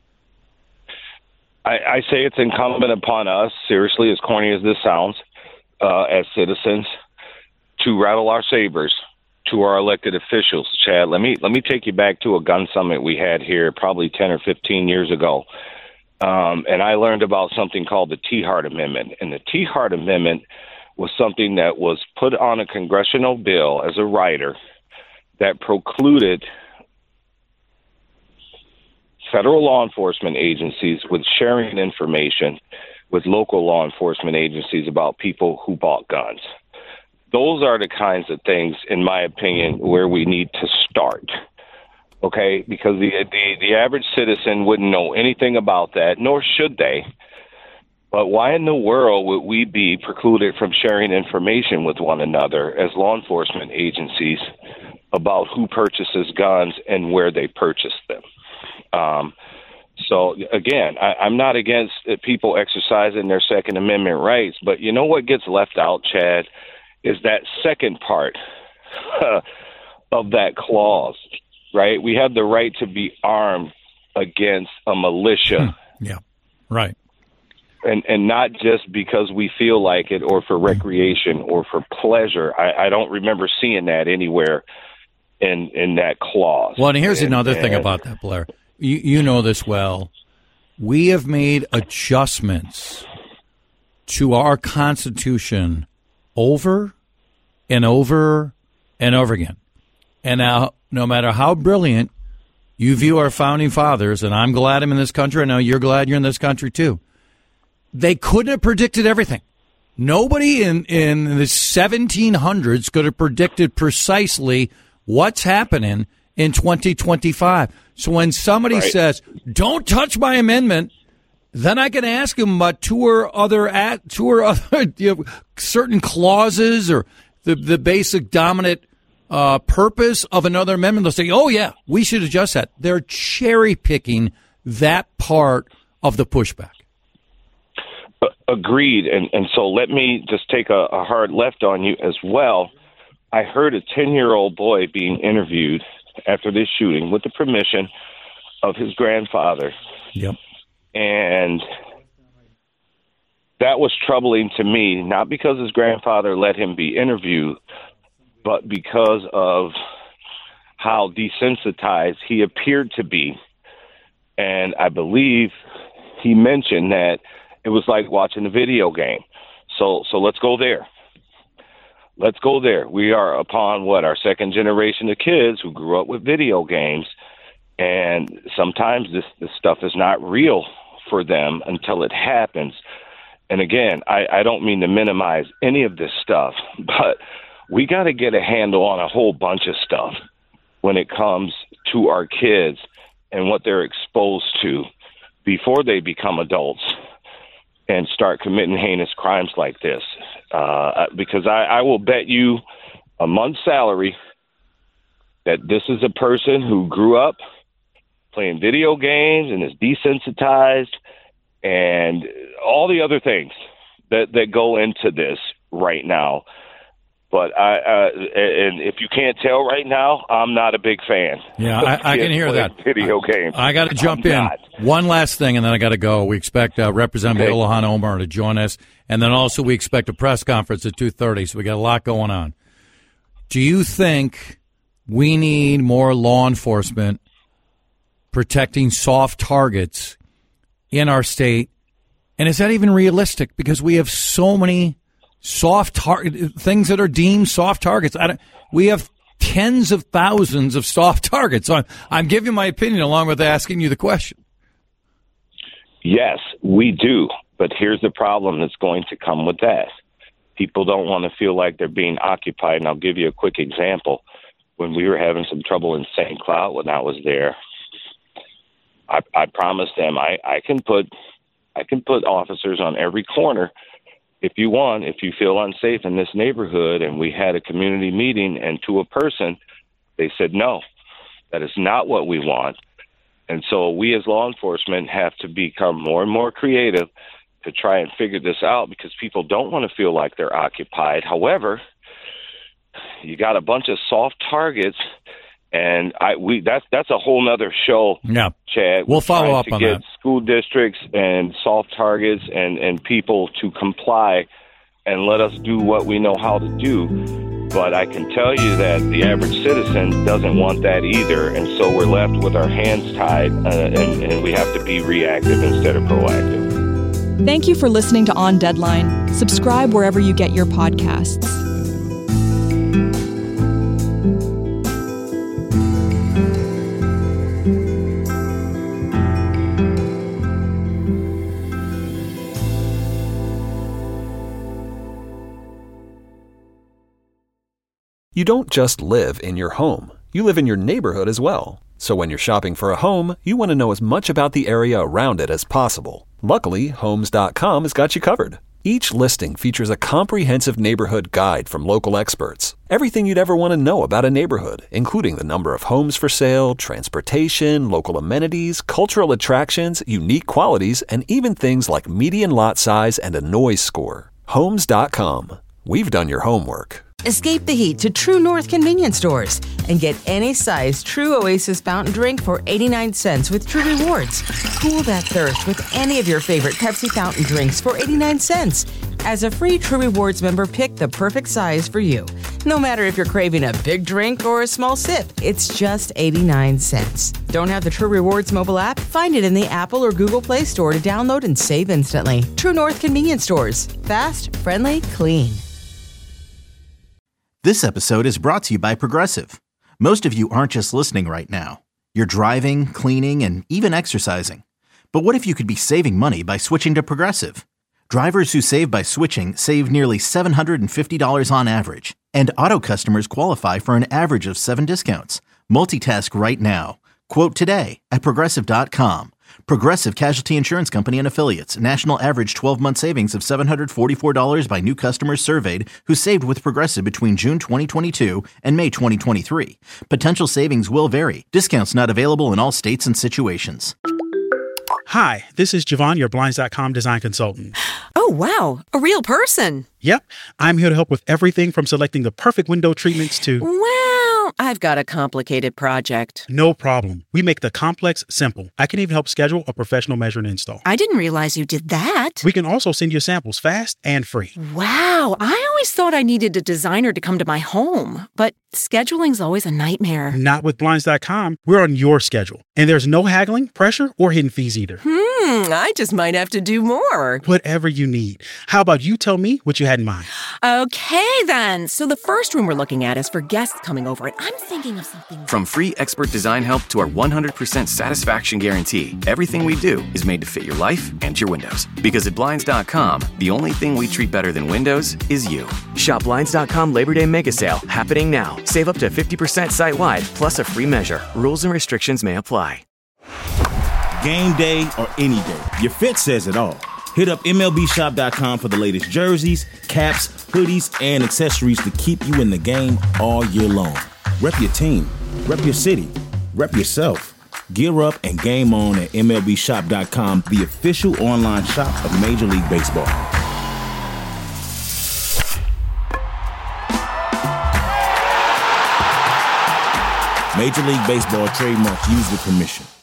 I, I say it's incumbent upon us, seriously, as corny as this sounds, uh, as citizens, to rattle our sabers to our elected officials. Chad, let me let me take you back to a gun summit we had here probably ten or fifteen years ago. Um, and I learned about something called the T-Hart Amendment. And the T-Hart Amendment was something that was put on a congressional bill as a rider that precluded federal law enforcement agencies with sharing information with local law enforcement agencies about people who bought guns. Those are the kinds of things, in my opinion, where we need to start. Okay, because the, the the average citizen wouldn't know anything about that, nor should they. But why in the world would we be precluded from sharing information with one another as law enforcement agencies about who purchases guns and where they purchase them? Um, so, again, I, I'm not against people exercising their Second Amendment rights, but you know what gets left out, Chad, is that second part of that clause. Right, we have the right to be armed against a militia. Yeah, right. And and not just because we feel like it, or for recreation, or for pleasure. I, I don't remember seeing that anywhere in in that clause. Well, and here's and, another and, thing about that, Blair. You you know this well. We have made adjustments to our Constitution over and over and over again. And now, no matter how brilliant you view our founding fathers, and I'm glad I'm in this country, I know you're glad you're in this country too, they couldn't have predicted everything. Nobody in, in the seventeen hundreds could have predicted precisely what's happening in twenty twenty-five. So when somebody right. says, don't touch my amendment, then I can ask them about two or other, two or other you know, certain clauses or the, the basic dominant Uh, purpose of another amendment. They'll say, oh, yeah, we should adjust that. They're cherry picking that part of the pushback. agreed. And, and so let me just take a, a hard left on you as well. I heard a ten-year-old boy being interviewed after this shooting with the permission of his grandfather. Yep. And that was troubling to me, not because his grandfather let him be interviewed, but because of how desensitized he appeared to be. And I believe he mentioned that it was like watching a video game. So so let's go there. Let's go there. We are upon, what, our second generation of kids who grew up with video games. And sometimes this, this stuff is not real for them until it happens. And again, I, I don't mean to minimize any of this stuff, but we got to get a handle on a whole bunch of stuff when it comes to our kids and what they're exposed to before they become adults and start committing heinous crimes like this. Uh, because I, I will bet you a month's salary that this is a person who grew up playing video games and is desensitized and all the other things that, that go into this right now. But I, uh, and if you can't tell right now, I'm not a big fan. Yeah, I, I can hear that. Video games. I, I got to jump I'm in. Not. One last thing, and then I got to go. We expect uh, Representative Okay. Ilhan Omar to join us, and then also we expect a press conference at two thirty. So we got a lot going on. Do you think we need more law enforcement protecting soft targets in our state? And is that even realistic? Because we have so many soft target things that are deemed soft targets. I don't, we have tens of thousands of soft targets. So I'm, I'm giving my opinion along with asking you the question. Yes, we do. But here's the problem that's going to come with that. People don't want to feel like they're being occupied. And I'll give you a quick example. When we were having some trouble in Saint Cloud when I was there, I, I promised them I, I can put I can put officers on every corner if you want, if you feel unsafe in this neighborhood. And we had a community meeting, and to a person, they said, no, that is not what we want. And so we as law enforcement have to become more and more creative to try and figure this out, because people don't want to feel like they're occupied. However, you got a bunch of soft targets, and I we that's that's a whole nother show. Yeah, Chad. We'll follow up to on get that. School districts and soft targets and, and people to comply and let us do what we know how to do. But I can tell you that the average citizen doesn't want that either, and so we're left with our hands tied, uh, and, and we have to be reactive instead of proactive. Thank you for listening to On Deadline. Subscribe wherever you get your podcasts. You don't just live in your home. You live in your neighborhood as well. So when you're shopping for a home, you want to know as much about the area around it as possible. Luckily, Homes dot com has got you covered. Each listing features a comprehensive neighborhood guide from local experts. Everything you'd ever want to know about a neighborhood, including the number of homes for sale, transportation, local amenities, cultural attractions, unique qualities, and even things like median lot size and a noise score. Homes dot com. We've done your homework. Escape the heat to True North convenience stores and get any size True Oasis fountain drink for eighty-nine cents with True Rewards. Cool that thirst with any of your favorite Pepsi fountain drinks for eighty-nine cents. As a free True Rewards member, pick the perfect size for you. No matter if you're craving a big drink or a small sip, it's just eighty-nine cents. Don't have the True Rewards mobile app? Find it in the Apple or Google Play Store to download and save instantly. True North convenience stores. Fast, friendly, clean. This episode is brought to you by Progressive. Most of you aren't just listening right now. You're driving, cleaning, and even exercising. But what if you could be saving money by switching to Progressive? Drivers who save by switching save nearly seven hundred fifty dollars on average. And auto customers qualify for an average of seven discounts. Multitask right now. Quote today at Progressive dot com. Progressive Casualty Insurance Company and Affiliates. National average twelve-month savings of seven hundred forty-four dollars by new customers surveyed who saved with Progressive between June twenty twenty-two and May twenty twenty-three. Potential savings will vary. Discounts not available in all states and situations. Hi, this is Javon, your Blinds dot com design consultant. Oh, Oh, wow. A real person. Yep. I'm here to help with everything from selecting the perfect window treatments to... Well, I've got a complicated project. No problem. We make the complex simple. I can even help schedule a professional measure and install. I didn't realize you did that. We can also send you samples fast and free. Wow. I always thought I needed a designer to come to my home, but scheduling's always a nightmare. Not with Blinds dot com. We're on your schedule. And there's no haggling, pressure, or hidden fees either. Hmm, I just might have to do more. Whatever you need. How about you tell me what you had in mind? Okay, then. So the first room we're looking at is for guests coming over, and I'm thinking of something... From free expert design help to our one hundred percent satisfaction guarantee, everything we do is made to fit your life and your windows. Because at Blinds dot com, the only thing we treat better than windows is you. Shop Blinds dot com Labor Day Mega Sale, happening now. Save up to fifty percent site-wide, plus a free measure. Rules and restrictions may apply. Game day or any day, your fit says it all. Hit up M L B shop dot com for the latest jerseys, caps, hoodies, and accessories to keep you in the game all year long. Rep your team, rep your city, rep yourself. Gear up and game on at M L B shop dot com, the official online shop of Major League Baseball. Major League Baseball trademarks used with permission.